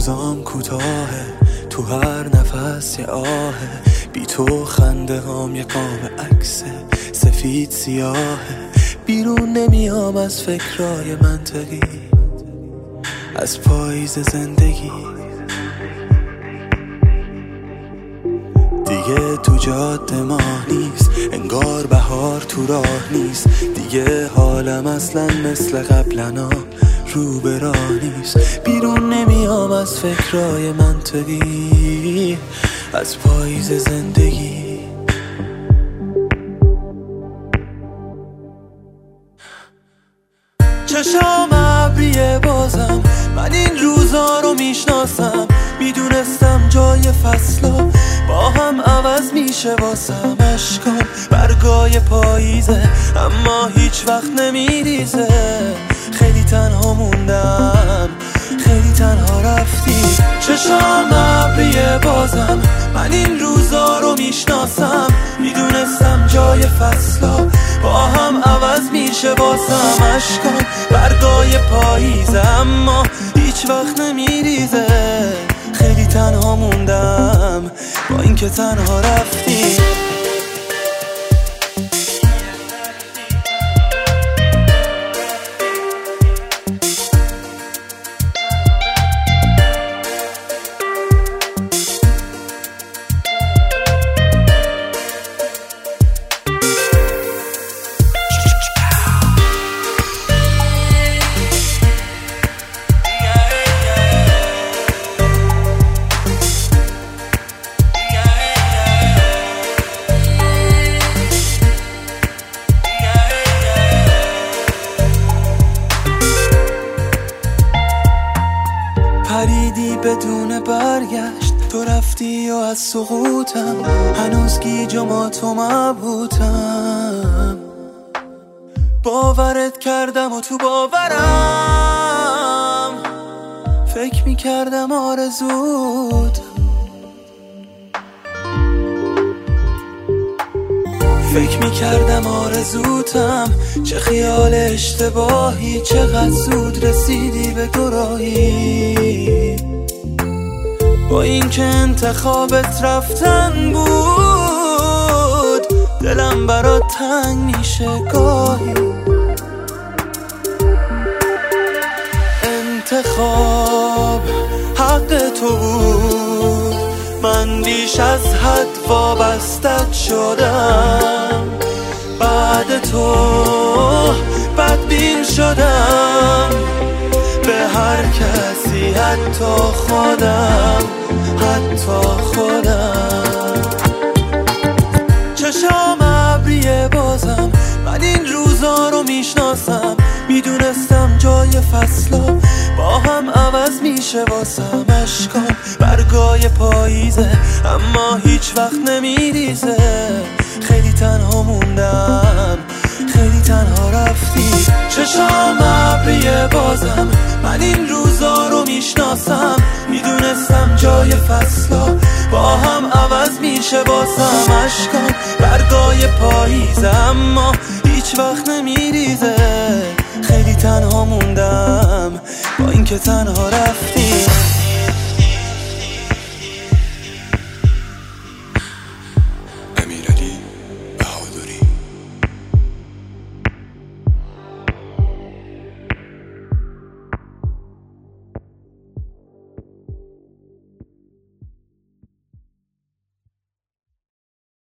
روزام کوتاهه، تو هر نفس یه آهه، بی تو خنده هام یه قاب عکس سفید سیاهه. بیرون نمیام از فکرای منطقی، از پاییز زندگی. دیگه تو جاده ماه نیست، انگار بهار تو راه نیست. دیگه حالم اصلا مثل قبلنا رو به راه نیست. بیرون نمیام از فکرای منطقی، از پاییز زندگی. چشام ابریه بازم، من این روزا رو میشناسم. میدونستم جای فصلا با هم عوض میشه واسم. اشکام برگای پاییزه اما هیچ وقت نمیریزه. خیلی تنها موندم، خیلی تنها رفتی. چشام ابریه بازم، من این روزا رو میشناسم. میدونستم جای فصلا با هم عوض میشه واسم. اشکام برگای پاییزه اما هیچ وقت نمیریزه. خیلی تنها موندم با اینکه تنها رفتی. پریدی بدون برگشت، تو رفتی و از سقوطم هنوز گیج و ماتو مبهوتم. باورت کردم و تو باورم فکر میکردم آرزوت. فکر میکردم آرزوتم، چه خیال اشتباهی. چقدر زود رسیدی به دوراهی. با اینکه انتخابت رفتن بود، دلم برات تنگ میشه گاهی. انتخاب حق تو بود، من بیش از حد وابستت شدم. بعد تو بدبین شدم به هر کسی، حتی خودم، حتی خودم. چشام ابریه بازم، من این روزا رو میشناسم. میدونستم جای فصلا با هم عوض میشه واسم. اشکام برگای پاییزه اما هیچ وقت نمیریزه. خیلی تنها موندم، خیلی تنها رفتی. چشام ابریه بازم، من این روزا رو میشناسم. میدونستم جای فصلا با هم عوض میشه واسم. اشکام برگای پاییزه اما هیچ وقت نمیریزه. خیلی تنها موندم با اینکه تنها رفتی.